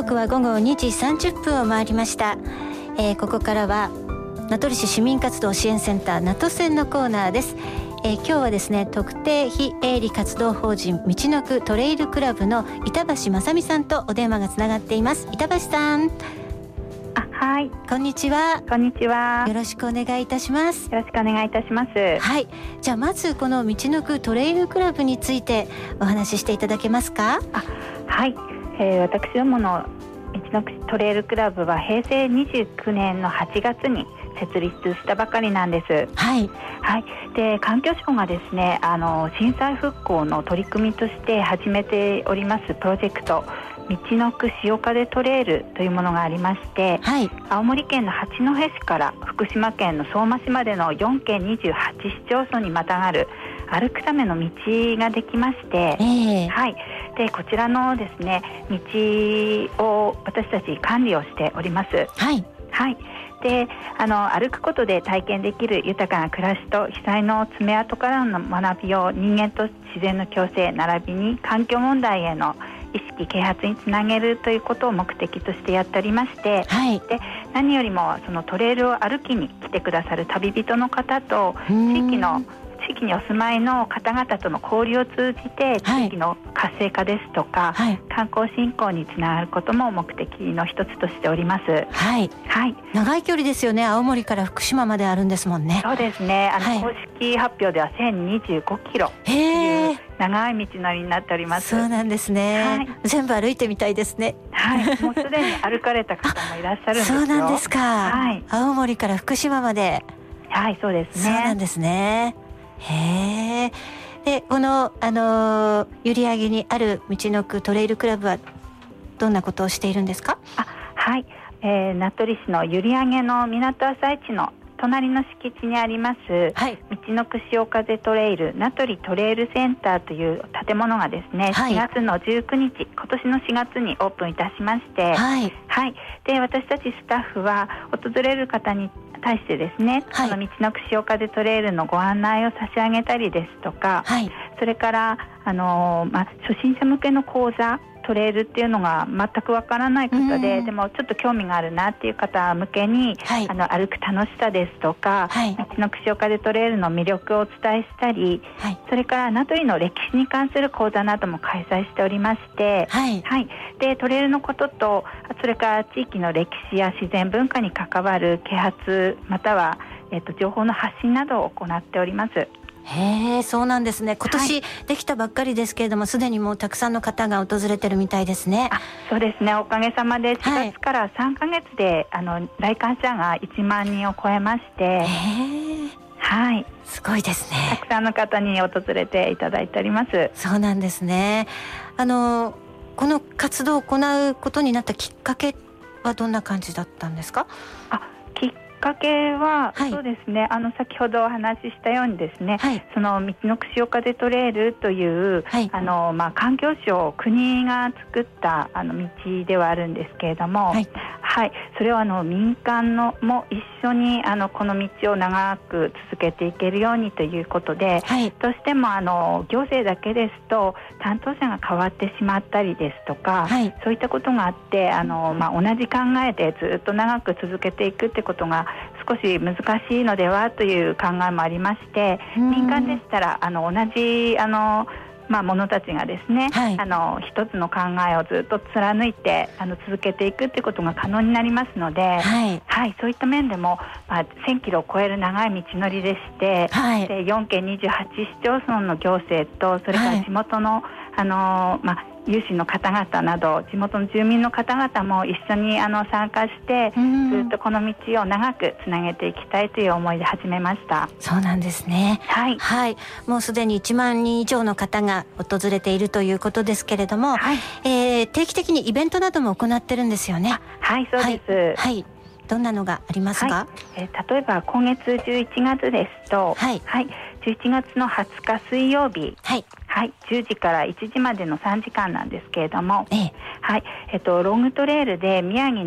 刻は午後2時30分を回りました。ここからは名取市市民活動支援センター名都センのコーナーです。今日はですね、特定非営利活動法人みちのくトレイルクラブの板橋正美さんとお電話がつながっています。板橋さん、 はい、 こんにちは。 こんにちは。 よろしくお願いいたします。 よろしくお願いいたします。 はい、じゃあまずこのみちのくトレイルクラブについてお話ししていただけますか？ はい、私どものみちのくトレイルクラブは平成29年の8月に設立したばかりなんです。 はい、 はい、で環境省がですね、震災復興の取り組みとして始めておりますプロジェクトみちのく潮風トレイルというものがありまして、 はい、 青森県の八戸市から福島県の相馬市までの4県28市町村にまたがる歩くための道ができまして、はい、でこちらのですね道を私たち管理をしております。 はい、 はい、で歩くことで体験できる豊かな暮らしと被災の爪痕からの学びを人間と自然の共生並びに環境問題への意識啓発につなげるということを目的としてやっておりまして、 はい、 で何よりもそのトレイルを歩きに来てくださる旅人の方と地域にお住まいの方々との交流を通じて地域の活性化ですとか、はい、観光振興につながることも目的の一つとしております。 はい、はい、長い距離ですよね。青森から福島まであるんですもんね。 そうですね、はい、公式発表では1025キロという長い道のりになっております。 そうなんですね、はい、全部歩いてみたいですね。 はい、もうすでに歩かれた方もいらっしゃるんですよ。 そうなんですか、 はい、 青森から福島まで。 はい、そうですね。 そうなんですね。へえ。でこの、閖上にあるみちのくトレイルクラブはどんなことをしているんですか？ はい、名取市の閖上の港朝市の隣の敷地にあります、はい、みちのく潮風トレイル名取トレイルセンターという建物がですね、はい、4月の19日今年の4月にオープンいたしまして、はいはい、で私たちスタッフは訪れる方に対してですね、はい、この道のく潮風トレイルのご案内を差し上げたりですとか、はい、それから初心者向けの講座トレイルっていうのが全くわからない方で、でもちょっと興味があるなっていう方向けに、はい、歩く楽しさですとか、はい、道のく潮風トレイルの魅力をお伝えしたり、はい、それから名取の歴史に関する講座なども開催しておりまして、はいはい、でトレイルのこととそれから地域の歴史や自然文化に関わる啓発または、情報の発信などを行っております。 へえ、そうなんですね。今年できたばっかりですけれども、すでにもうたくさんの方が訪れてるみたいですね。 そうですね、おかげさまで4月から3ヶ月で、来館者が1万人を超えまして、はい、 すごいですね。 たくさんの方に訪れていただいております。 そうなんですね。この活動を行うことになったきっかけはどんな感じだったんですか？ きっかけは、はい、そうですね、先ほどお話ししたようにですね、はい、その道のく潮風トレイルという、はい、環境省国が作った道ではあるんですけれども、はいはい、それを民間のも一緒にこの道を長く続けていけるようにということで、はい、どうしても行政だけですと担当者が変わってしまったりですとか、はい、そういったことがあって同じ考えでずっと長く続けていくってことが少し難しいのではという考えもありまして、民間でしたら同じ者たちがですね、はい、一つの考えをずっと貫いて続けていくということが可能になりますので、はいはい、そういった面でも、1000キロを超える長い道のりでして、はい、で4県28市町村の行政とそれから地元の、有志の方々など地元の住民の方々も一緒に参加してずっとこの道を長くつなげていきたいという思いで始めました。 そうなんですね。はい、はい、もうすでに1万人以上の方が訪れているということですけれども、はい、定期的にイベントなども行ってるんですよね。 はい、そうです。はい、はい、 どんなのがありますか？ 例えば今月11月ですと、はいはい、11月の20日水曜日、はいはい、10時から1時までの3時間なんですけれども、はい、ロングトレイルで宮城の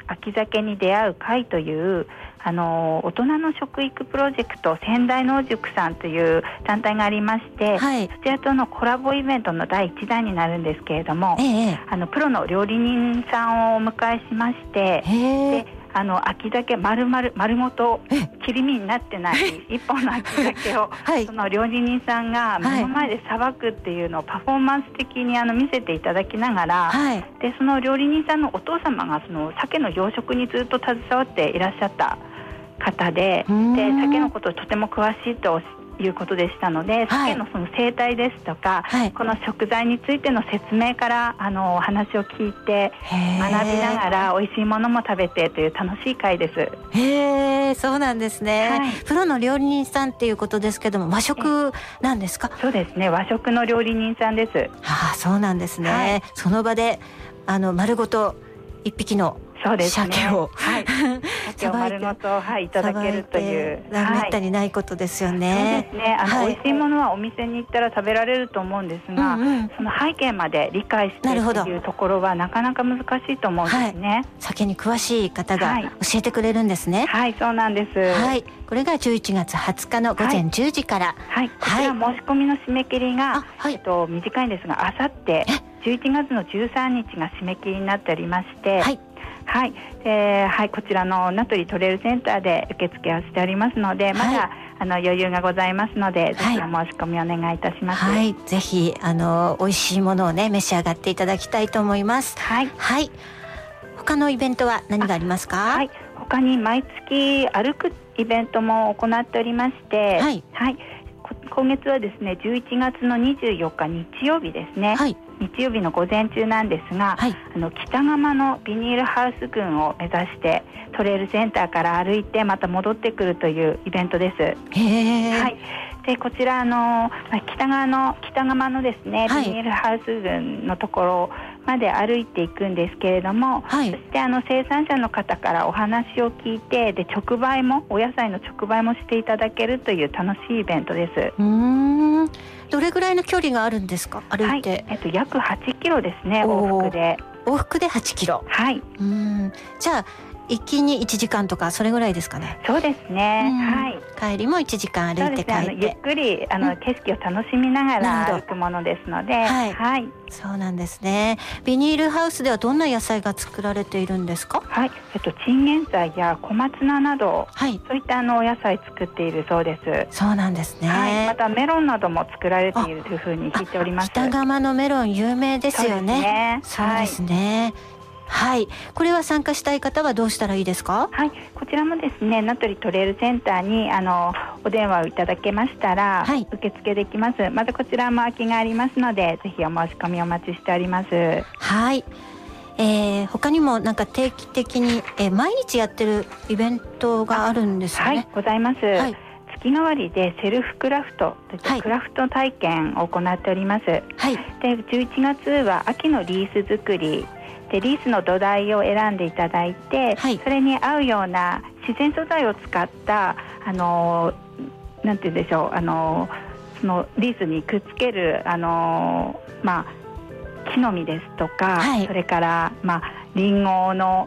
秋鮭に出会う会という大人の食育プロジェクト仙台農塾さんという団体がありまして、そちらとのコラボイベントの第1弾になるんですけれども、プロの料理人さんをお迎えしまして、で秋鮭丸ごと切り身になってない一本の秋鮭を、その料理人さんが目の前でさばくっていうのをパフォーマンス的に見せていただきながら、でその料理人さんのお父様がその鮭の養殖にずっと携わっていらっしゃった方で、鮭のことをとても詳しいということでしたので、鮭のその生態ですとか、この食材についての説明からお話を聞いて学びながら美味しいものも食べてという楽しい会です。 へー、そうなんですね、プロの料理人さんっていうことですけども、和食なんですか？ そうですね、和食の料理人さんです。 そうなんですね、その場で丸ごと一匹の鮭を鮭を丸ごといただけるという、 めったにないことですよね。 そうですね、美味しいものはお店に行ったら食べられると思うんですが、その背景まで理解してというところはなかなか難しいと思うんですね。 鮭に詳しい方が教えてくれるんですね。 そうなんです。 これが11月20日の午前10時から、 こちら申し込みの締め切りが、短いんですが、あさって11月の13日が締め切りになっておりまして、こちらの名取トレイルセンターで受付をしておりますので、まだ余裕がございますので、ぜひお申し込みお願いいたします。 ぜひ美味しいものをね召し上がっていただきたいと思います。他のイベントは何がありますか？ 他に毎月歩くイベントも行っておりまして、今月はですね11月の24日日曜日ですね、日曜日の午前中なんですが、北釜のビニールハウス群を目指してトレイルセンターから歩いてまた戻ってくるというイベントです。でこちら北釜のですね、ビニールハウス群のところまで歩いていくんですけれども、そして生産者の方からお話を聞いて、で直売もお野菜の直売もしていただけるという楽しいイベントです。 どれぐらいの距離があるんですか？歩いて、 約8キロですね、往復で8キロ。じゃあ行きに1時間とかそれぐらいですかね？そうですね、帰りも1時間歩いて帰って、 ゆっくり景色を楽しみながら歩くものですので、 そうなんですね。ビニールハウスではどんな野菜が作られているんですか？ チンゲン菜や小松菜など、そういったお野菜作っているそうです。 そうなんですね。 またメロンなども作られているというふうに聞いております。 北釜のメロン有名ですよね。そうですね。これは参加したい方はどうしたらいいですか？ こちらもですね、名取トレイルセンターにお電話をいただけましたら、受付できます。またこちらも空きがありますので、ぜひお申し込みお待ちしております。 他にもなんか定期的に、毎日やってるイベントがあるんですよね？ ございます。月替わりでセルフクラフトといったクラフト体験を行っております。で11月は秋のリース作りで、リースの土台を選んでいただいて、それに合うような自然素材を使ったなんて言うんでしょう、そのリースにくっつける木の実ですとか、それからリンゴの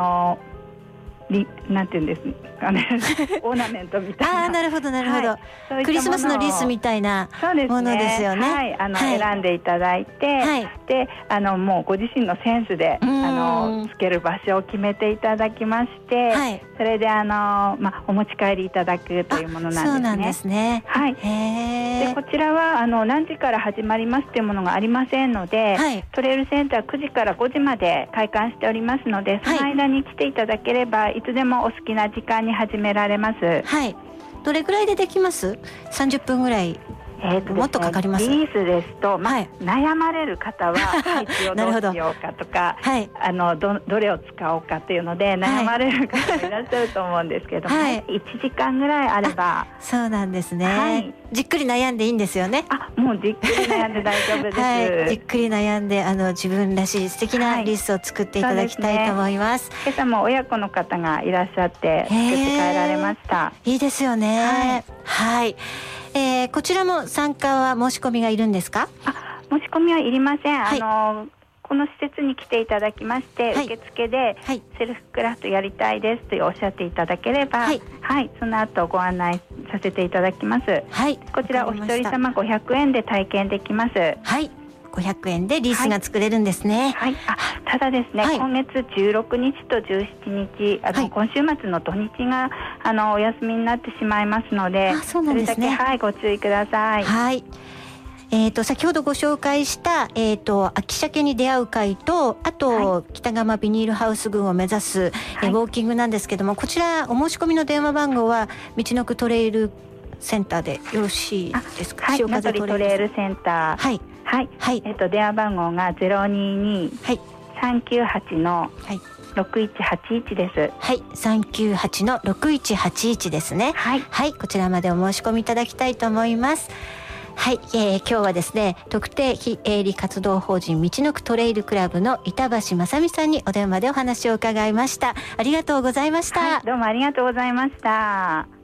なんていうんですかねオーナメントみたいな。 なるほどなるほど、クリスマスのリースみたいなものですよね。 選んでいただいて、でもうご自身のセンスでつける場所を決めていただきまして、それでお持ち帰りいただくというものなんですね。 そうなんですね。 でこちらは何時から始まりますというものがありませんので、トレイルセンター9時から5時まで開館しておりますので、その間に来ていただければいつでもお好きな時間に始められます。 どれぐらいでできます？ 30 分ぐらい？もっとかかります？ リースですと、悩まれる方は配置をどうしようかとかどれを使おうかっていうので悩まれる方もいらっしゃると思うんですけども、1時間ぐらいあれば。 そうなんですね。じっくり悩んでいいんですよね？ もうじっくり悩んで大丈夫です。 じっくり悩んで自分らしい素敵なリースを作っていただきたいと思います。 今朝も親子の方がいらっしゃって作って帰られました。 いいですよね。こちらも参加は申し込みがいるんですか？ 申し込みはいりません。 この施設に来ていただきまして、受付でセルフクラフトやりたいですとおっしゃっていただければ、その後ご案内させていただきます。こちらお一人様500円で体験できます。 500円でリースが作れるんですね。 ただですね、今月16日と17日今週末の土日がお休みになってしまいますので、それだけご注意ください。 先ほどご紹介した秋鮭に出会う会と、あと、北釜ビニールハウス群を目指す、ウォーキングなんですけども、こちらお申し込みの電話番号は道のくトレイルセンターでよろしいですか？ 名取トレイルセンター、電話番号が022-398の6181です。 398の6181ですね。こちらまでお申し込みいただきたいと思います。今日はですね、特定非営利活動法人道のくトレイルクラブの板橋正美さんにお電話でお話を伺いました。ありがとうございました。 どうもありがとうございました。